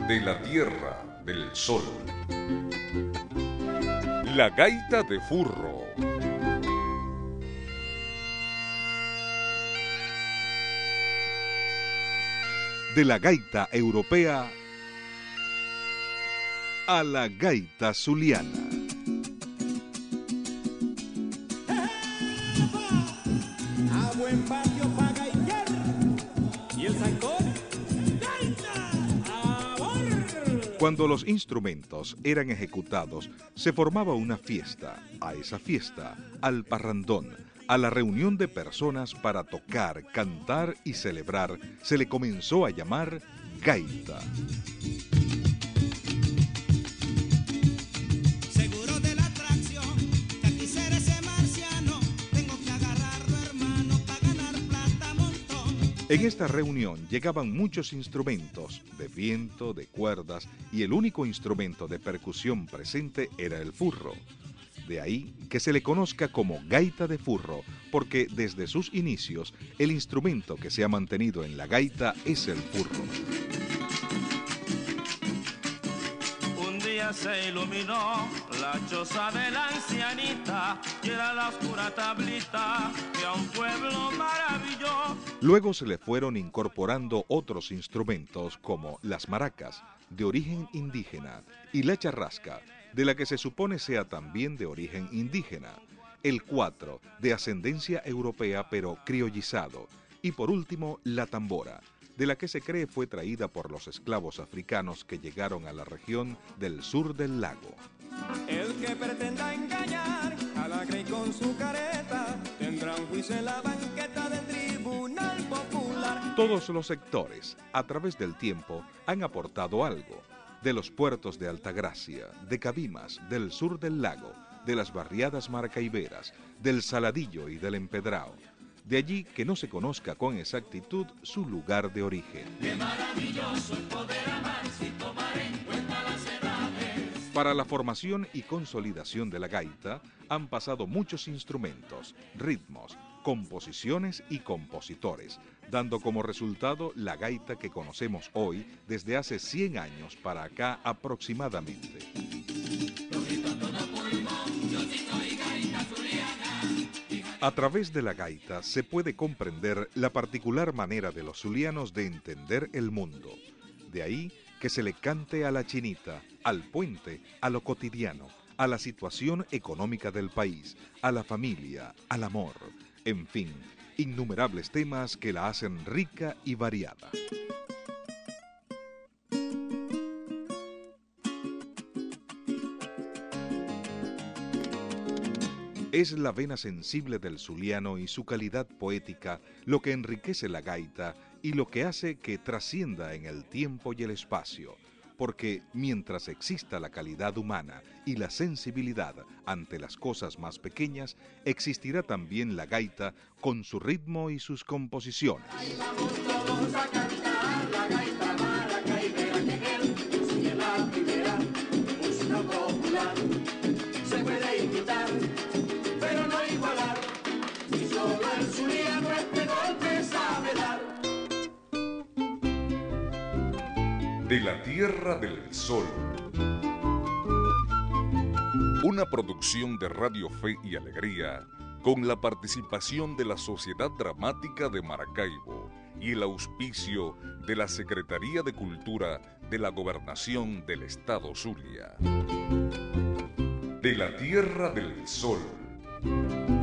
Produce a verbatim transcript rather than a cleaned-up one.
de la Tierra del Sol. La gaita de Furro. De la gaita europea a la gaita zuliana. A buen patio pa' gaitear y el zancón, gaita, amor. Cuando los instrumentos eran ejecutados, se formaba una fiesta. A esa fiesta, al parrandón, a la reunión de personas para tocar, cantar y celebrar, se le comenzó a llamar gaita. Seguro de la atracción, que aquí será ese marciano, tengo que agarrarlo, hermano, para ganar plata montón. En esta reunión llegaban muchos instrumentos de viento, de cuerdas, y el único instrumento de percusión presente era el furro. De ahí que se le conozca como gaita de furro, porque desde sus inicios el instrumento que se ha mantenido en la gaita es el furro. Un día se iluminó la choza de la ancianita y era la oscura tablita que a un pueblo maravilló. Luego se le fueron incorporando otros instrumentos como las maracas, de origen indígena, y la charrasca, de la que se supone sea también de origen indígena, el cuatro, de ascendencia europea pero criollizado, y por último la tambora, de la que se cree fue traída por los esclavos africanos que llegaron a la región del sur del lago. El que pretenda engañar a la Grey con su careta tendrá un juicio en la banqueta del Tribunal Popular. Todos los sectores, a través del tiempo, han aportado algo. De los puertos de Altagracia, de Cabimas, del sur del lago, de las barriadas maracaiberas, del Saladillo y del Empedrao. De allí que no se conozca con exactitud su lugar de origen. Qué maravilloso el poder amar sin tomar en cuenta las edades. Para la formación y consolidación de la gaita han pasado muchos instrumentos, ritmos, composiciones y compositores, dando como resultado la gaita que conocemos hoy desde hace cien años para acá aproximadamente. A través de la gaita se puede comprender la particular manera de los zulianos de entender el mundo. De ahí que se le cante a la chinita, al puente, a lo cotidiano, a la situación económica del país, a la familia, al amor, en fin, innumerables temas que la hacen rica y variada. Es la vena sensible del zuliano y su calidad poética lo que enriquece la gaita y lo que hace que trascienda en el tiempo y el espacio, porque mientras exista la calidad humana y la sensibilidad ante las cosas más pequeñas, existirá también la gaita con su ritmo y sus composiciones. Vamos todos a cantar la gaita maracaibera que él enseña la primera música popular. Se puede imitar, pero no igualar, si solo el zuliano este golpe sabe dar. De la Tierra del Sol. Una producción de Radio Fe y Alegría con la participación de la Sociedad Dramática de Maracaibo y el auspicio de la Secretaría de Cultura de la Gobernación del Estado Zulia. De la Tierra del Sol.